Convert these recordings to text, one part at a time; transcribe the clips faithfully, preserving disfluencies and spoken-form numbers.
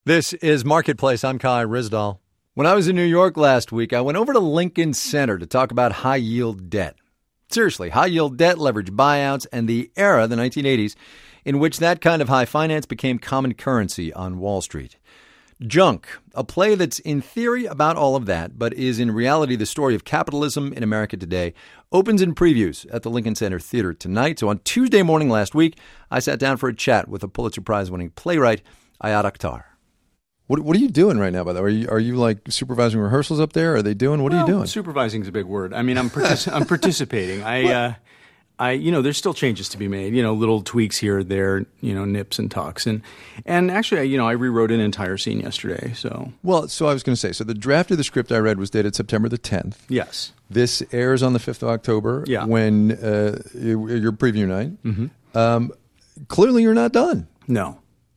This is Marketplace. I'm Kai Ryssdal. When I was in New York last week, I went over to Lincoln Center to talk about high-yield debt. Seriously, high-yield debt, leveraged buyouts, and the era, the nineteen eighties, in which that kind of high finance became common currency on Wall Street. Junk, a play that's in theory about all of that, but is in reality the story of capitalism in America today, opens in previews at the Lincoln Center Theater tonight. So on Tuesday morning last week, I sat down for a chat with a Pulitzer Prize-winning playwright, Ayad Akhtar. What What are you doing right now, by the way? Are you, are you like supervising rehearsals up there? Are they doing? What well, are you doing? Supervising is a big word. I mean, I'm partic- I'm participating. I, uh, I, you know, there's still changes to be made. You know, little tweaks here, there. You know, nips and tucks, and and actually, you know, I rewrote an entire scene yesterday. So well, so I was going to say, so the draft of the script I read was dated September the tenth. Yes. This airs on the fifth of October. Yeah. When uh, your preview night. Mm-hmm. Um, clearly, you're not done. No.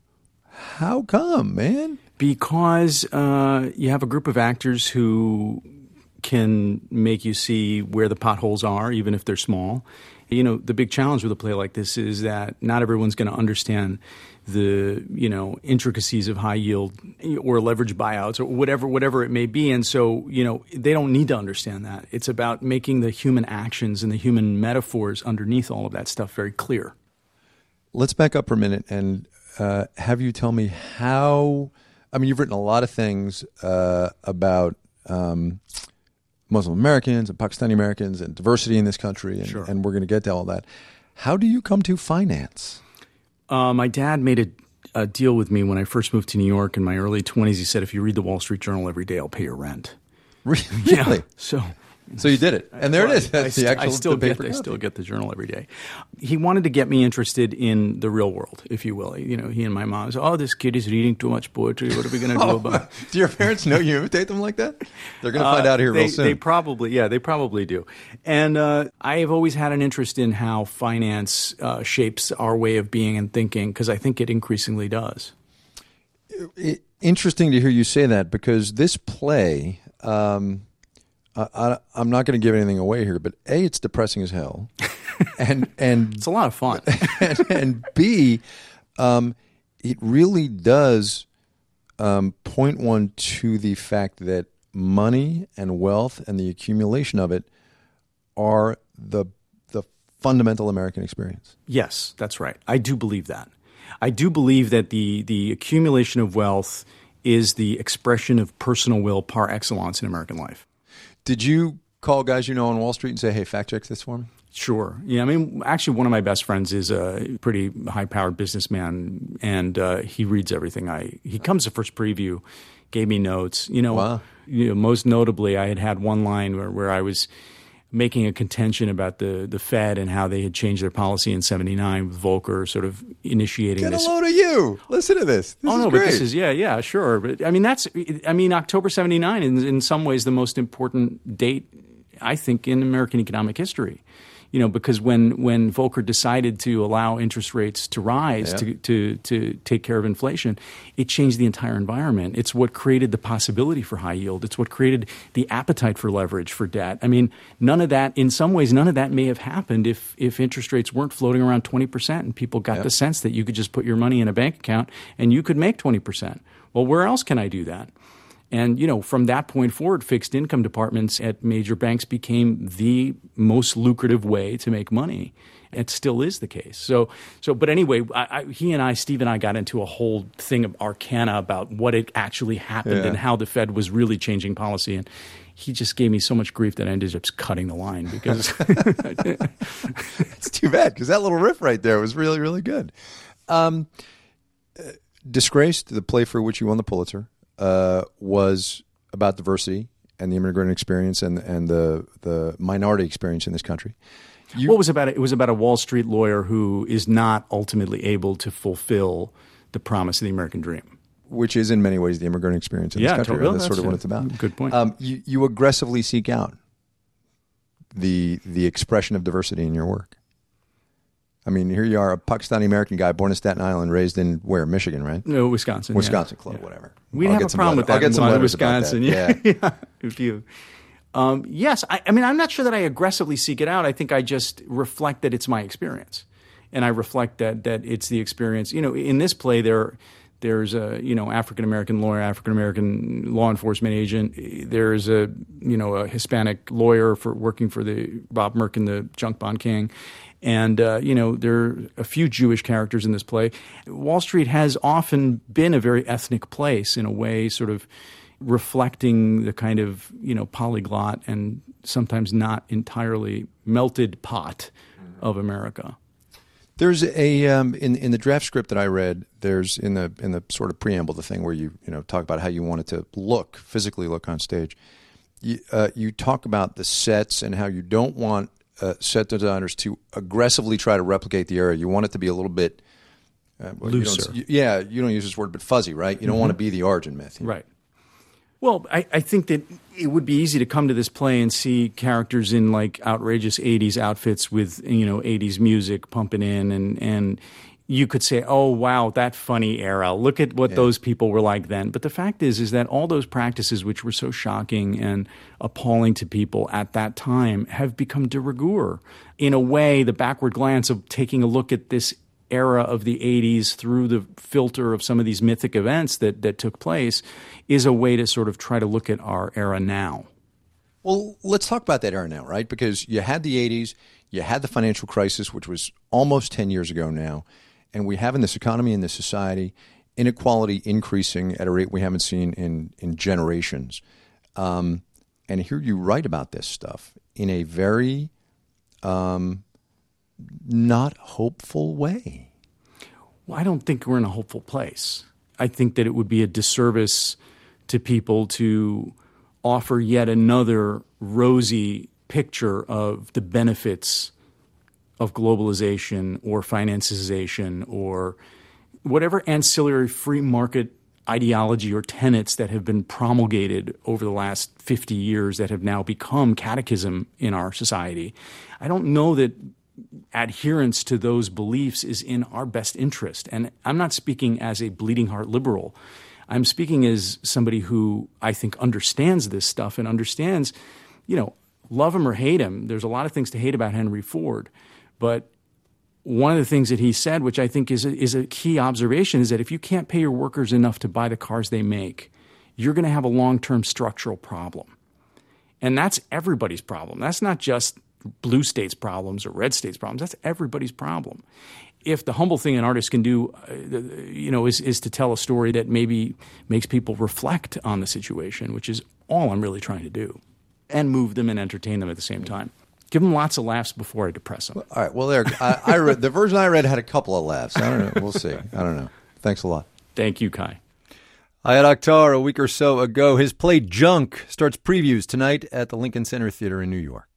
How come, man? Because uh, you have a group of actors who can make you see where the potholes are, even if they're small. You know, the big challenge with a play like this is that not everyone's going to understand the, you know, intricacies of high yield or leverage buyouts or whatever, whatever it may be. And so, you know, they don't need to understand that. It's about making the human actions and the human metaphors underneath all of that stuff very clear. Let's back up for a minute and uh, have you tell me how... I mean, you've written a lot of things uh, about um, Muslim Americans and Pakistani Americans and diversity in this country, and, Sure. and we're going to get to all that. How do you come to finance? Uh, my dad made a, a deal with me when I first moved to New York in my early twenties. He said, if you read the Wall Street Journal every day, I'll pay your rent. Really? Yeah. So... So you did it, and there well, it is. That's I, the I, actual I still get, paper I copy. still get the Journal every day. He wanted to get me interested in the real world, if you will. You know, he and my mom said, "Oh, this kid is reading too much poetry. What are we going to do Oh, about it?" do your parents know you imitate them like that? They're going to find Uh, out here they, real soon. They probably, yeah, they probably do. And uh, I have always had an interest in how finance uh, shapes our way of being and thinking, because I think it increasingly does. It, interesting to hear you say that, because this play. Um, I, I, I'm not going to give anything away here, but A, it's depressing as hell, and and It's a lot of fun. and, and B, um, it really does um, point one to the fact that money and wealth and the accumulation of it are the the fundamental American experience. Yes, that's right. I do believe that. I do believe that the the accumulation of wealth is the expression of personal will par excellence in American life. Did you call guys you know on Wall Street and say, hey, fact check this for me? Sure. Yeah, I mean, actually, one of my best friends is a pretty high-powered businessman, and uh, he reads everything. I He comes to first preview, gave me notes. You know, Wow. you know, most notably, I had had one line where, where I was making a contention about the, the Fed and how they had changed their policy in seventy-nine with Volcker sort of initiating Get this. a load of you. Listen to this. This oh, is no, great. but this is, yeah, yeah, sure. But I mean, that's, I mean, October seventy-nine is in some ways the most important date, I think, in American economic history. You know, because when, when Volcker decided to allow interest rates to rise Yeah. to, to, to take care of inflation, it changed the entire environment. It's what created the possibility for high yield. It's what created the appetite for leverage, for debt. I mean, none of that, in some ways, none of that may have happened if, if interest rates weren't floating around twenty percent and people got Yeah. the sense that you could just put your money in a bank account and you could make twenty percent. Well, where else can I do that? And, you know, from that point forward, fixed income departments at major banks became the most lucrative way to make money. It still is the case. So, so, but anyway, I, I, he and I, Steve and I got into a whole thing of arcana about what it actually happened Yeah. and how the Fed was really changing policy. And he just gave me so much grief that I ended up cutting the line because It's too bad, because that little riff right there was really, really good. Um, uh, Disgraced, the play for which you won the Pulitzer, uh, was about diversity and the immigrant experience and and the the minority experience in this country. You, what was about it? It was about a Wall Street lawyer who is not ultimately able to fulfill the promise of the American dream. Which is in many ways the immigrant experience in Yeah, this country. totally. That's, That's sort of a what it's about. good point. Um, you, you aggressively seek out the the expression of diversity in your work. I mean, here you are, a Pakistani American guy born in Staten Island, raised in where? Michigan, right? No, Wisconsin. Wisconsin yeah. Club, Yeah. whatever. We'd I'll have get a some problem letter- with that I'll get in some letters about Wisconsin. that. Yeah. Yeah. yeah. If you, um, yes, I, I mean, I'm not sure that I aggressively seek it out. I think I just reflect that it's my experience, and I reflect that that it's the experience. You know, in this play, there There's a, you know, African-American lawyer, African-American law enforcement agent. There's a, you know, a Hispanic lawyer for working for the Bob Merkin, the junk bond king. And, uh, you know, there are a few Jewish characters in this play. Wall Street has often been a very ethnic place in a way, sort of reflecting the kind of, you know, polyglot and sometimes not entirely melted pot of America. There's a um, in in the draft script that I read. There's in the in the sort of preamble, the thing where you you know talk about how you want it to look, physically look on stage. You uh, you talk about the sets and how you don't want uh, set designers to aggressively try to replicate the era. You want it to be a little bit uh, well, looser. You don't, you, yeah, you don't use this word, but fuzzy, right? You don't mm-hmm. want to be the origin myth, right? Well, I, I think that it would be easy to come to this play and see characters in like outrageous eighties outfits with, you know, eighties music pumping in, and and you could say, oh, wow, that funny era. Look at what yeah. those people were like then. But the fact is, is that all those practices which were so shocking and appalling to people at that time have become de rigueur. In a way, the backward glance of taking a look at this era of the eighties through the filter of some of these mythic events that, that took place is a way to sort of try to look at our era now. Well, let's talk about that era now, right? Because you had the eighties, you had the financial crisis, which was almost ten years ago now, and we have in this economy, in this society, inequality increasing at a rate we haven't seen in, in generations. Um, and here you write about this stuff in a very um, not hopeful way. Well, I don't think we're in a hopeful place. I think that it would be a disservice to people to offer yet another rosy picture of the benefits of globalization or financization or whatever ancillary free market ideology or tenets that have been promulgated over the last fifty years that have now become catechism in our society. I don't know that adherence to those beliefs is in our best interest. And I'm not speaking as a bleeding heart liberal. I'm speaking as somebody who I think understands this stuff and understands, you know, love him or hate him. There's a lot of things to hate about Henry Ford. But one of the things that he said, which I think is a, is a key observation, is that if you can't pay your workers enough to buy the cars they make, you're going to have a long-term structural problem. And that's everybody's problem. That's not just blue states' problems or red states' problems. That's everybody's problem. If the humble thing an artist can do, uh, you know, is, is to tell a story that maybe makes people reflect on the situation, which is all I'm really trying to do, and move them and entertain them at the same time. Give them lots of laughs before I depress them. All right. Well, there. I, I read the version I read had a couple of laughs. I don't know. We'll see. I don't know. Thanks a lot. Thank you, Kai. Ayad Akhtar, a week or so ago, his play Junk starts previews tonight at the Lincoln Center Theater in New York.